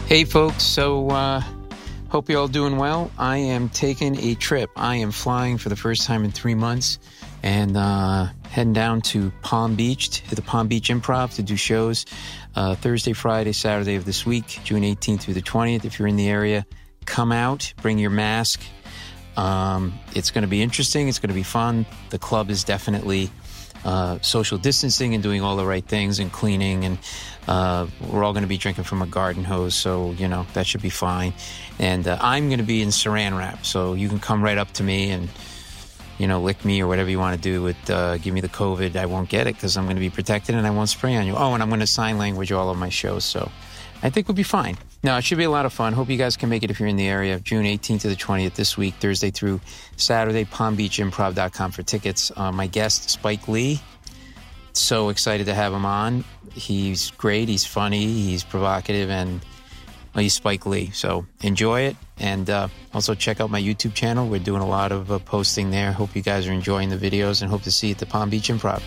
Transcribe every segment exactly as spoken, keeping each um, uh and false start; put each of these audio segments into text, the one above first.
Hey folks, so uh, hope you're all doing well. I am taking a trip. I am flying for the first time in three months and uh, heading down to Palm Beach, to the Palm Beach Improv to do shows uh, Thursday, Friday, Saturday of this week, June eighteenth through the twentieth. If you're in the area, come out, bring your mask. Um, it's going to be interesting. It's going to be fun. The club is definitely uh, social distancing and doing all the right things and cleaning, and uh, we're all going to be drinking from a garden hose, so, you know, that should be fine. And uh, I'm going to be in saran wrap, so you can come right up to me and, you know, lick me or whatever you want to do with, uh, give me the COVID. I won't get it because I'm going to be protected and I won't spray on you. Oh, and I'm going to sign language all of my shows, so I think we'll be fine. No, it should be a lot of fun. Hope you guys can make it if you're in the area. June eighteenth to the twentieth this week, Thursday through Saturday, palm beach improv dot com for tickets. Uh, my guest, Spike Lee. So excited to have him on. He's great. He's funny. He's provocative, and well, he's Spike Lee. So enjoy it. And uh, also check out my YouTube channel. We're doing a lot of uh, posting there. Hope you guys are enjoying the videos and hope to see you at the Palm Beach Improv.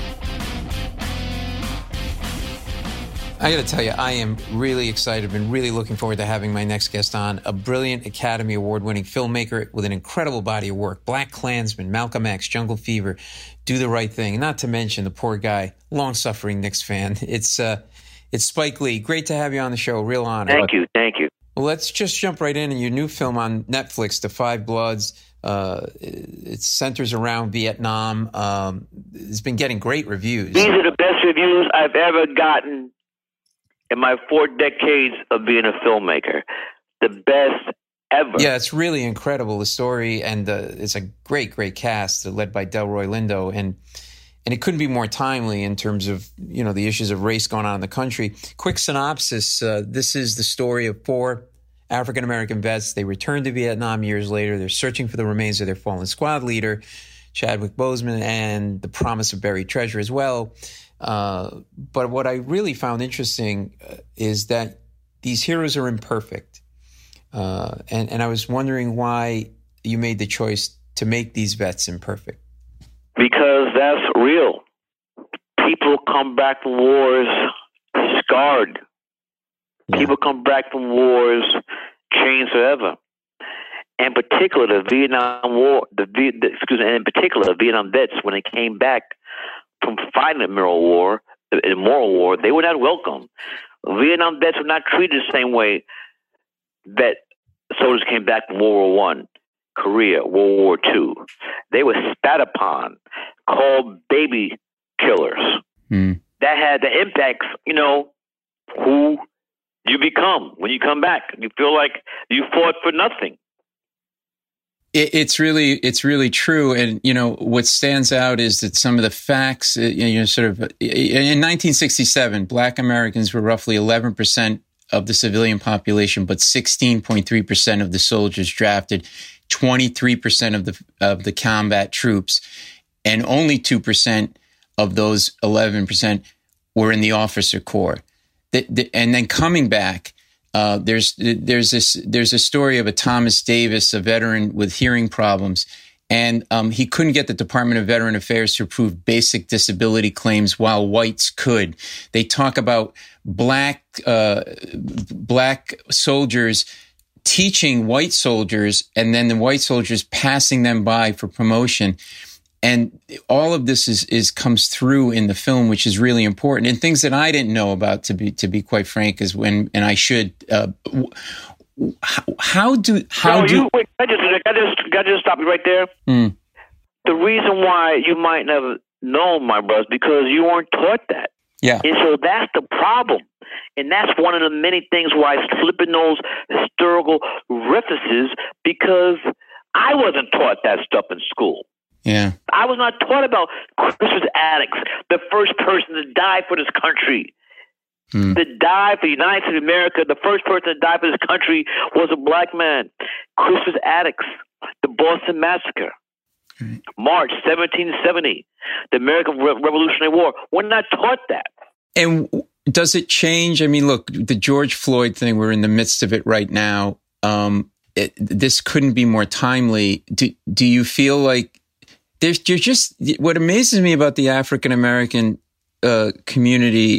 I got to tell you, I am really excited. I've been really looking forward to having my next guest on, a brilliant Academy Award-winning filmmaker with an incredible body of work. BlacKkKlansman, Malcolm X, Jungle Fever, Do the Right Thing. Not to mention the poor guy, long-suffering Knicks fan. It's uh, it's Spike Lee. Great to have you on the show. Real honor. Thank you. Thank you. Well, let's just jump right in. In your new film on Netflix, The Five Bloods, uh, it centers around Vietnam. Um, it's been getting great reviews. These are the best reviews I've ever gotten in my four decades of being a filmmaker. The best ever. Yeah, it's really incredible, the story, and uh, it's a great, great cast led by Delroy Lindo, and and it couldn't be more timely in terms of, you know, the issues of race going on in the country. Quick synopsis, uh, this is the story of four African-American vets. They returned to Vietnam years later. They're searching for the remains of their fallen squad leader, Chadwick Boseman, and the promise of buried treasure as well. Uh, but what I really found interesting uh, is that these heroes are imperfect. Uh, and, and I was wondering why you made the choice to make these vets imperfect. Because that's real. People come back from wars scarred. Yeah. People come back from wars changed forever. In particular, the Vietnam War, the, the excuse me, in particular, the Vietnam vets, when they came back from fighting the Moral War, the Moral War, they were not welcome. Vietnam vets were not treated the same way that soldiers came back from World War One, Korea, World War Two. They were spat upon, called baby killers. Mm. That had the impacts, you know, who you become when you come back. You feel like you fought for nothing. It's really, it's really true. And, you know, what stands out is that some of the facts, you know, sort of in nineteen sixty-seven, Black Americans were roughly eleven percent of the civilian population, but sixteen point three percent of the soldiers drafted, twenty-three percent of the, of the combat troops, and only two percent of those eleven percent were in the officer corps. The, the, and then coming back, Uh, there's there's this there's a story of a Thomas Davis, a veteran with hearing problems, and um, he couldn't get the Department of Veteran Affairs to approve basic disability claims while whites could. They talk about black uh, black soldiers teaching white soldiers, and then the white soldiers passing them by for promotion. And all of this is, is comes through in the film, which is really important, and things that I didn't know about, to be to be quite frank, is when and I should. Uh, how, how do how no, do? You, wait, I just I just I just stop you right there. Mm. The reason why you might never know, my brothers, because you weren't taught that. Yeah, and so that's the problem, and that's one of the many things why I slip in those historical references, because I wasn't taught that stuff in school. Yeah, I was not taught about Crispus Attucks, the first person to die for this country. Mm. To die for the United States of America, the first person to die for this country was a black man. Crispus Attucks, the Boston Massacre, mm. March seventeen seventy, the American Re- Revolutionary War. We're not taught that. And does it change? I mean, look, the George Floyd thing, we're in the midst of it right now. Um, it, this couldn't be more timely. Do, do you feel like There's, you're just, what amazes me about the African American uh, community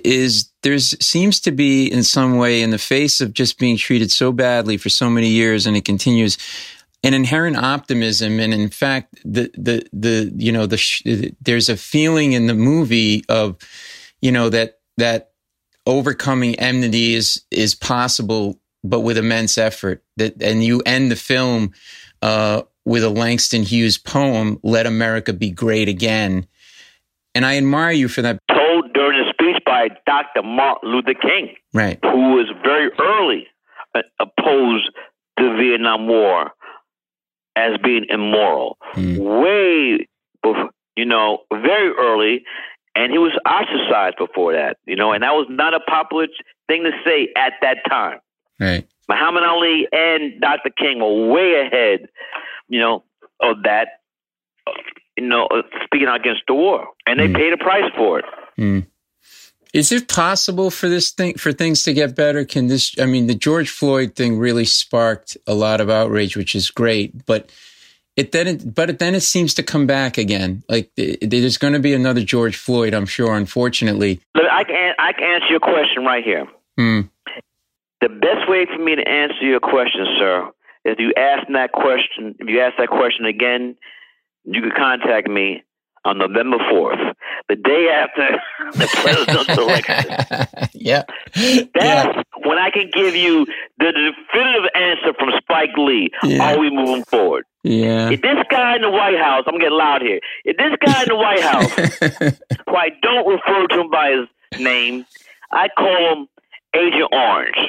is there's seems to be in some way, in the face of just being treated so badly for so many years, and it continues, an inherent optimism. And in fact, the, the, the, you know, the, there's a feeling in the movie of, you know, that, that overcoming enmity is, is possible, but with immense effort. That, and you end the film, uh, with a Langston Hughes poem, "Let America Be Great Again." And I admire you for that. Told during a speech by Doctor Martin Luther King, right, who was very early opposed to the Vietnam War as being immoral. Mm. Way, before, you know, very early, and he was ostracized before that, you know, and that was not a popular thing to say at that time. Right. Muhammad Ali and Doctor King were way ahead, you know, of that, you know, speaking out against the war, and they mm. paid a price for it. Mm. Is it possible for this thing, for things to get better? Can this, I mean, the George Floyd thing really sparked a lot of outrage, which is great, but it then, it, but it, then it seems to come back again. Like it, there's going to be another George Floyd, I'm sure, unfortunately. Look, I can, I can answer your question right here. Mm. The best way for me to answer your question, sir, is you ask that question, if you ask that question again, you can contact me on November fourth, the day after the presidential election. Yeah. That's yeah. when I can give you the definitive answer from Spike Lee. Yeah. Are we moving forward? Yeah. If this guy in the White House, I'm getting loud here. If this guy in the White House, who I don't refer to him by his name, I call him Agent Orange.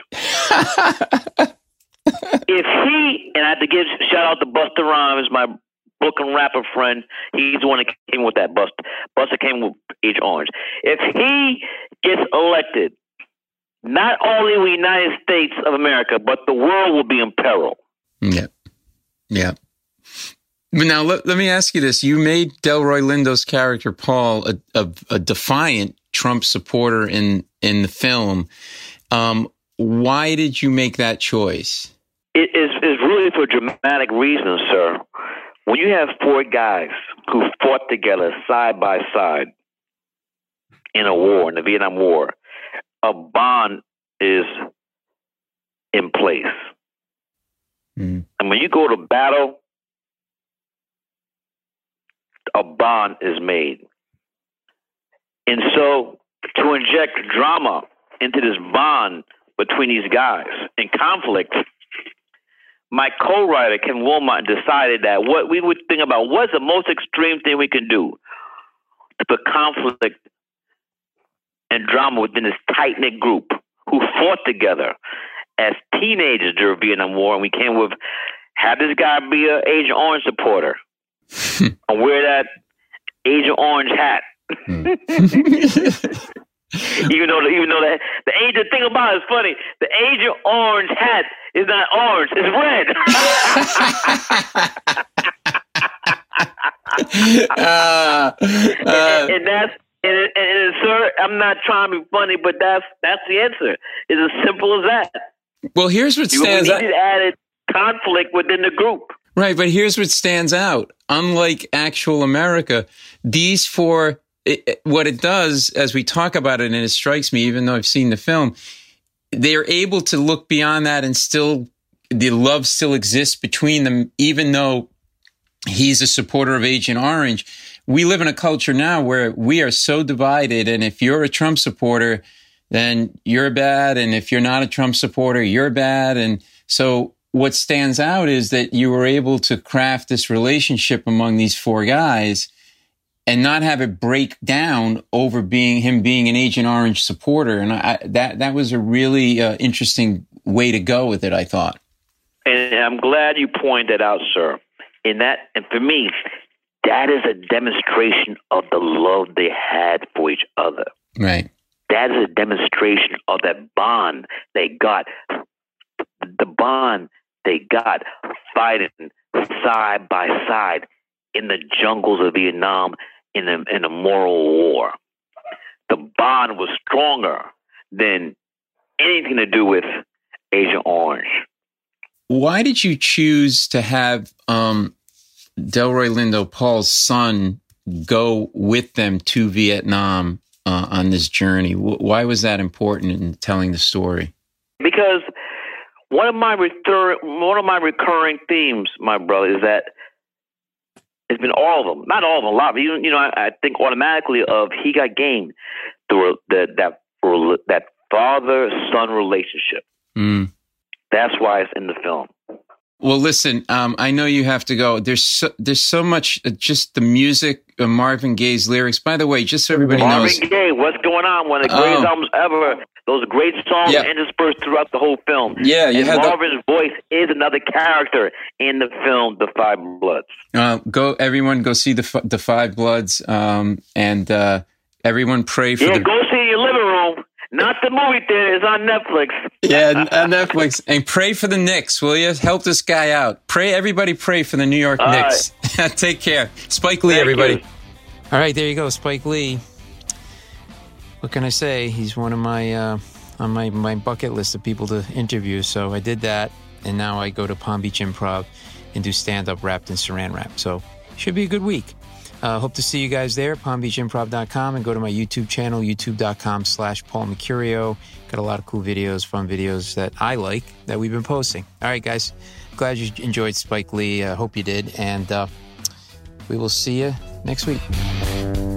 If he, and I have to give shout out to Busta Rhymes, my Brooklyn rapper friend, he's the one that came with that. Busta. Busta came with Agent Orange. If he gets elected, not only the United States of America, but the world will be in peril. Yeah. Yeah. But now let, let me ask you this. You made Delroy Lindo's character, Paul, a, a, a defiant Trump supporter in, in the film. Um, why did you make that choice? It is, is really for dramatic reasons, sir. When you have four guys who fought together side by side in a war, in the Vietnam War, a bond is in place. Mm. And when you go to battle, a bond is made. And so to inject drama into this bond between these guys in conflict, my co-writer, Ken Wilmot, decided that what we would think about what's the most extreme thing we can do to put conflict and drama within this tight-knit group who fought together as teenagers during the Vietnam War. And we came with, have this guy be an Agent Orange supporter and wear that Agent Orange hat. Even though, even though that the agent thing about it is funny, the Agent Orange hat is not orange; it's red. uh, uh, and, and that's and, and, and sir, I'm not trying to be funny, but that's that's the answer. It's as simple as that. Well, here's what stands out. We needed added conflict within the group. Right, but here's what stands out. Unlike actual America, these four. It, it, what it does, as we talk about it, and it strikes me, even though I've seen the film, they're able to look beyond that and still, the love still exists between them, even though he's a supporter of Agent Orange. We live in a culture now where we are so divided, and if you're a Trump supporter, then you're bad, and if you're not a Trump supporter, you're bad. And so what stands out is that you were able to craft this relationship among these four guys and not have it break down over being him being an Agent Orange supporter. And I, that that was a really uh, interesting way to go with it, I thought. And I'm glad you pointed that out, sir. In that, and for me, that is a demonstration of the love they had for each other. Right. That is a demonstration of that bond they got. The bond they got fighting side by side in the jungles of Vietnam in a, in a moral war. The bond was stronger than anything to do with Agent Orange. Why did you choose to have um, Delroy Lindo, Paul's son, go with them to Vietnam uh, on this journey? W- why was that important in telling the story? Because one of my recur- one of my recurring themes, my brother, is that it's been all of them, not all of them, a lot. But you, you know, I, I think automatically of He Got Game, the, the that that father-son relationship. Mm. That's why it's in the film. Well, listen, um, I know you have to go. There's so, there's so much, uh, just the music, uh, Marvin Gaye's lyrics. By the way, just so everybody Marvin knows. Marvin Gaye, what's going on? One of the greatest oh. albums ever. Those great songs yeah. interspersed throughout the whole film. Yeah, you and had Marvin's the, voice is another character in the film, The Five Bloods. Uh, go, everyone, go see the the Five Bloods, um, and uh, everyone pray for. Yeah, the... go see it in your living room. Not the movie theater. It's on Netflix. Yeah, on Netflix. And pray for the Knicks, will you? Help this guy out. Pray, everybody pray for the New York All Knicks. Right. Take care. Spike Lee, Thank everybody. You. All right, there you go, Spike Lee. What can I say? He's one of my, uh, on my, my bucket list of people to interview. So I did that, and now I go to Palm Beach Improv and do stand-up wrapped in saran wrap. So should be a good week. Uh, hope to see you guys there, palm beach improv dot com, and go to my YouTube channel, youtube.com slash Paul Mercurio. Got a lot of cool videos, fun videos that I like that we've been posting. All right, guys. Glad you enjoyed Spike Lee. I uh, hope you did. And uh, we will see you next week.